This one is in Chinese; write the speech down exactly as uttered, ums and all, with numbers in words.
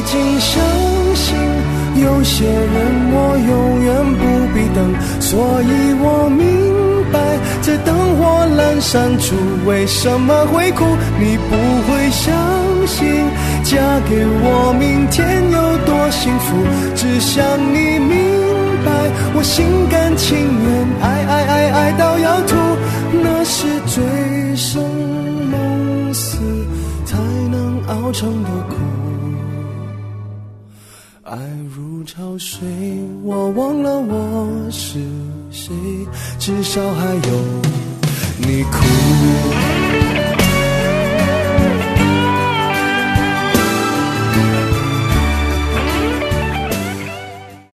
经相信有些人我永远不必等，所以我明白在灯火阑珊处为什么会哭。你不会相信嫁给我明天有多幸福，只想你明白我心甘情愿爱爱爱爱到要吐，那是醉生梦死才能熬成的苦。爱如潮水，我忘了我是谁，至少还有你哭。